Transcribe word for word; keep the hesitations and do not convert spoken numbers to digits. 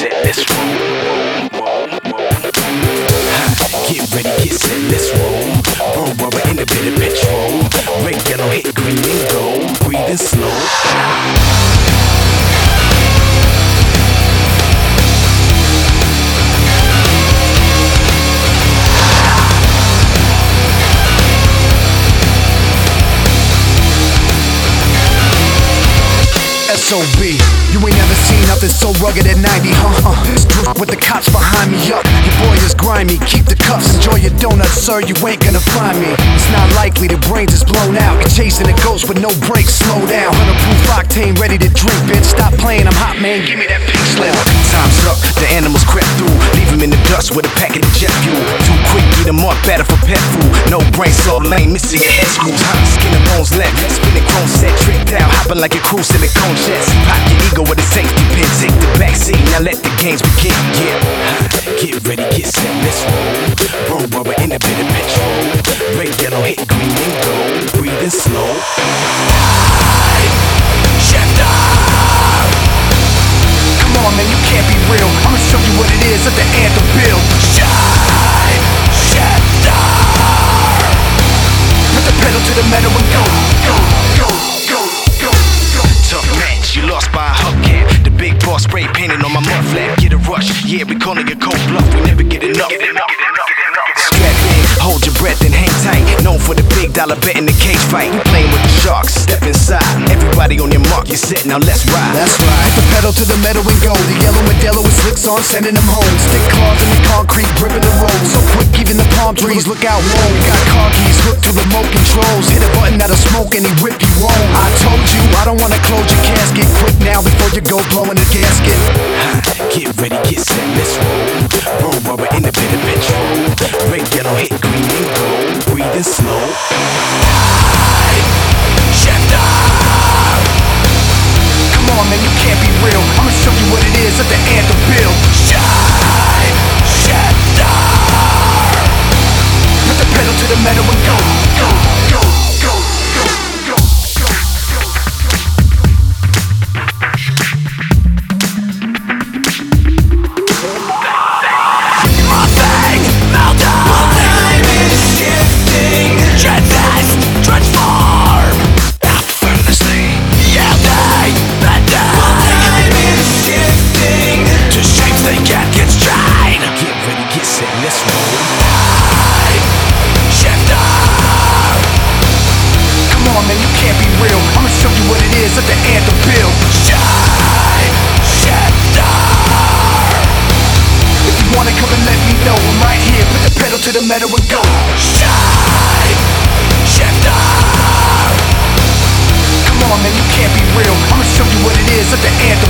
set, let's roll, roll, roll, roll. Get ready, get set, let's roll. Roll rubber in the bit of petrol. Red, yellow, hit green and gold. Breathing slow. S O B, you ain't never seen nothing so rugged at ninety, huh? Uh, Stripped with the cops behind me, up. Your boy is grimy, keep the cuffs, enjoy your donuts, sir, you ain't gonna find me. It's not likely the brains is blown out. You're chasing a ghost with no brakes, slow down. Hundred-proof octane, ready to drink, bitch. Stop playing, I'm hot, man, give me that pink slip. Time's up, the animals crept through. Leave him in the dust with a packet of jet fuel. Too quick, eat him up, better for pet food. No brain, so lame, missing your head screws. Hot skin and bones left, spinning chrome set, tricked out, hopping like a crew, silicone jets. Pop your ego with a safety pin, take the backseat, now let the games begin. Yeah, get ready, get set, let's roll. Roll rubber in a bit of petrol. Red, yellow, hit green and gold. Breathing slow. Shifter! Come on, man, you can't be real. I'ma show you what it is at the anthem build. Shine, shifter! Put the pedal to the metal and go, go, go, go, go, go. Tough match, you lost by a hubcap. The big boss spray painted on my mud flap. Get a rush, yeah, we calling it cold bluff. We never get enough. Strap in, hold your breath and hang tight. Known for the big dollar bet in the cage fight. We playing with the sharks, step inside. Everybody on your mark, you set, now let's ride. That's right. Put the pedal to the metal and go. The yellow Modelo with slicks on, sending them home. Stick claws in the concrete, gripping the road. So quick, even the palm trees look out, whoa. We got car keys hooked to remote controls. Hit a button that'll smoke and he whip you home. I told you, I don't wanna close your casket. Quick now before you go blowing the gasket. Get ready, get set, let's roll. Roll rubber in a bit of petrol. Red, yellow, hit green and gold. Breathing slow. Shifter! Come on, man, you can't be real. I'ma show you what it is at the anthem build. Shine, shifter! Put the pedal to the metal and go, go, go, go, go, go, go, My thing, meltdown. My time is shifting. Transvest, transform. Effortlessly. Yeah, they, that day. My time is shifting. To shapes they can't constrain. Get ready, get set, let's roll. Shifter! Come on, man, you can't be real. I'ma show you what it is at the anthem build. Shine, shifter! If you wanna come and let me know, I'm right here. Put the pedal to the metal and go. Shine, shifter! Come on, man, you can't be real. I'ma show you what it is at the anthem